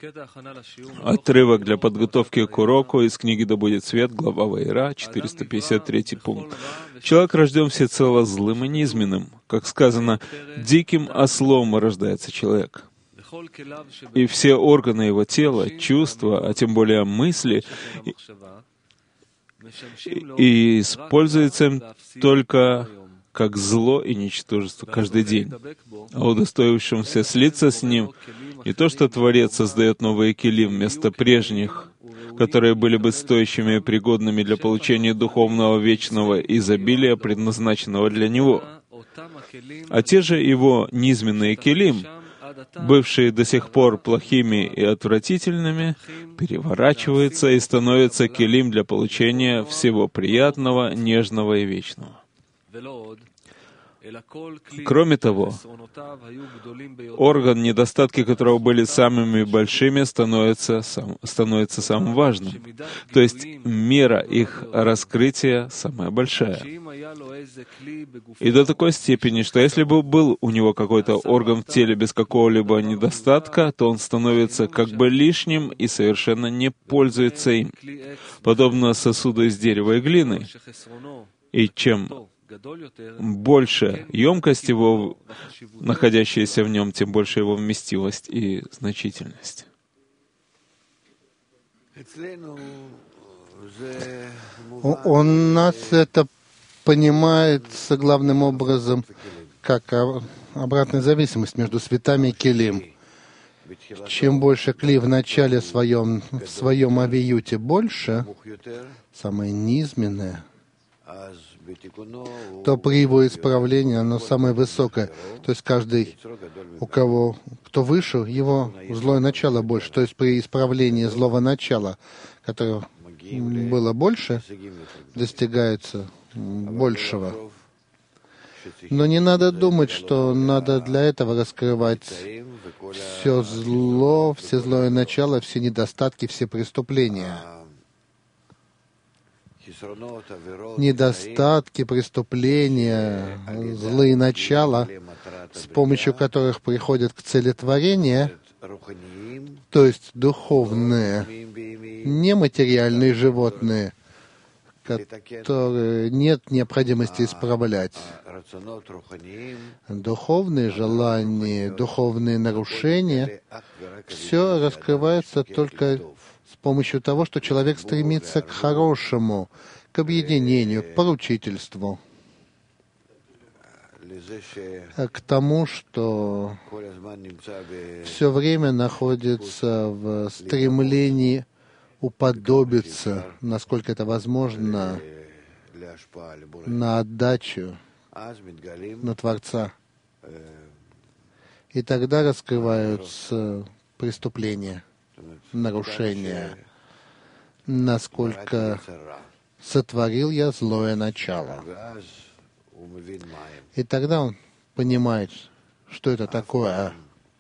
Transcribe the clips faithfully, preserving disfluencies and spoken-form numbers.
Отрывок для подготовки к уроку из книги «Да будет свет», глава Ваира, четыреста пятьдесят третий пункт. Человек рожден всецело злым и низменным. Как сказано, диким ослом рождается человек. И все органы его тела, чувства, а тем более мысли, и используются им только как зло и ничтожество каждый день. А удостоившимся слиться с ним, не то что Творец создает новые килим вместо прежних, которые были бы стоящими и пригодными для получения духовного вечного изобилия, предназначенного для него, а те же его низменные килим, бывшие до сих пор плохими и отвратительными, переворачиваются и становятся килим для получения всего приятного, нежного и вечного. Кроме того, орган, недостатки которого были самыми большими, становится, сам, становится самым важным. То есть мера их раскрытия самая большая. И до такой степени, что если бы был у него какой-то орган в теле без какого-либо недостатка, то он становится как бы лишним и совершенно не пользуется им, подобно сосуду из дерева и глины. И чем больше емкость его, находящаяся в нем, тем больше его вместимость и значительность. У нас это понимается главным образом как обратная зависимость между светами и келим. Чем больше кли в начале своем, в своем авиюте больше, самое низменное, то при его исправлении оно самое высокое. То есть каждый, у кого, кто выше, его злое начало больше. То есть при исправлении злого начала, которое было больше, достигается большего. Но не надо думать, что надо для этого раскрывать все зло, все злое начало, все недостатки, все преступления. Недостатки, преступления, злые начала, с помощью которых приходят к цели творения, то есть духовные, нематериальные животные, которые нет необходимости исправлять. Духовные желания, духовные нарушения, все раскрывается только с помощью того, что человек стремится к хорошему, к объединению, к поручительству, к тому, что все время находится в стремлении уподобиться, насколько это возможно, на отдачу, на Творца. И тогда раскрываются преступления, нарушения, насколько сотворил я злое начало. И тогда он понимает, что это такое.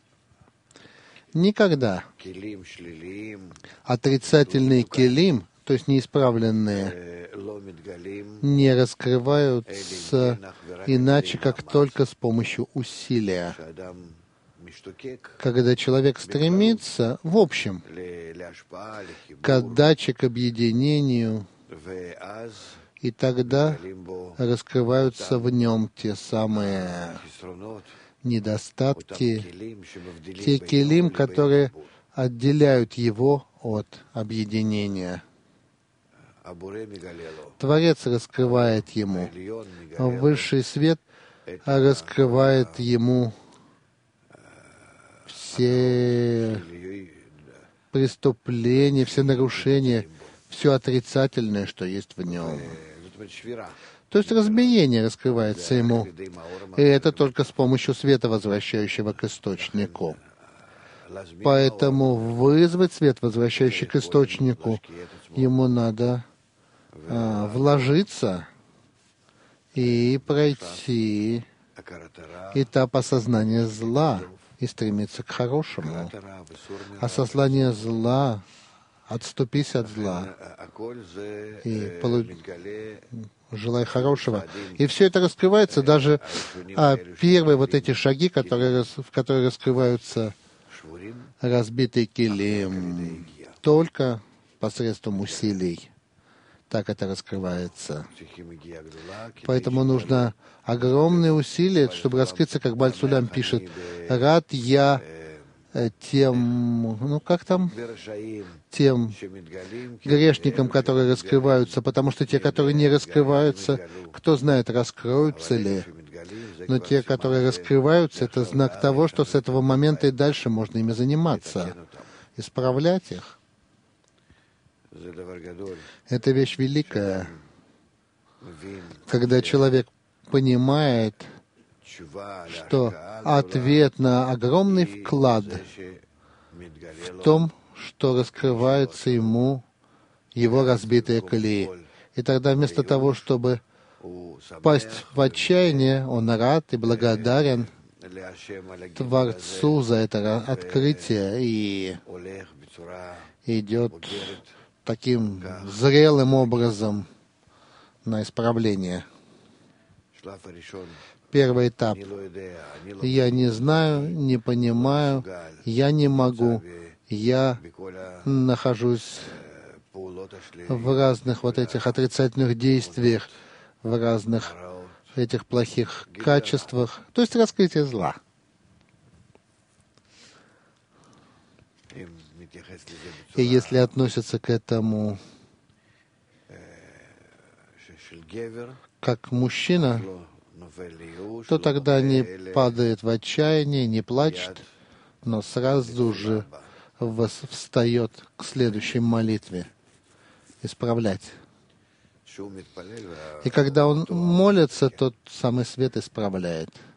Никогда отрицательные келим, то есть неисправленные, не раскрываются иначе, как только с помощью усилия. Когда человек стремится, в общем, к отдаче, к объединению, и тогда раскрываются в нем те самые недостатки, те келим, которые отделяют его от объединения. Творец раскрывает ему, высший свет раскрывает ему все преступления, все нарушения, все отрицательное, что есть в нем. То есть разбиение раскрывается ему. И это только с помощью света, возвращающего к источнику. Поэтому вызвать свет, возвращающий к источнику, ему надо а, вложиться и пройти этап осознания зла и стремиться к хорошему. Осознание зла, отступись от зла и полу... желай хорошего. И все это раскрывается, даже а, первые вот эти шаги, которые, в которые раскрываются разбитый килим только посредством усилий. Так это раскрывается. Поэтому нужно огромные усилия, чтобы раскрыться, как Бааль Сулям пишет. Рад я тем, ну как там, тем грешникам, которые раскрываются, потому что те, которые не раскрываются, кто знает, раскроются ли. Но те, которые раскрываются, это знак того, что с этого момента и дальше можно ими заниматься, исправлять их. Это вещь великая, когда человек понимает, что ответ на огромный вклад в том, что раскрываются ему его разбитые колеи. И тогда вместо того, чтобы впасть в отчаяние, он рад и благодарен Творцу за это открытие и идет таким зрелым образом на исправление. Первый этап. Я не знаю, не понимаю, я не могу, я нахожусь в разных вот этих отрицательных действиях, в разных этих плохих качествах, то есть раскрытие зла. И если относятся к этому как мужчина, то тогда не падает в отчаяние, не плачет, но сразу же встает к следующей молитве исправлять. И когда он молится, тот самый свет исправляет.